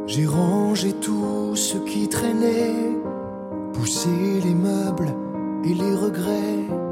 J'ai rangé tout ce qui traînait, poussé les meubles et les regrets.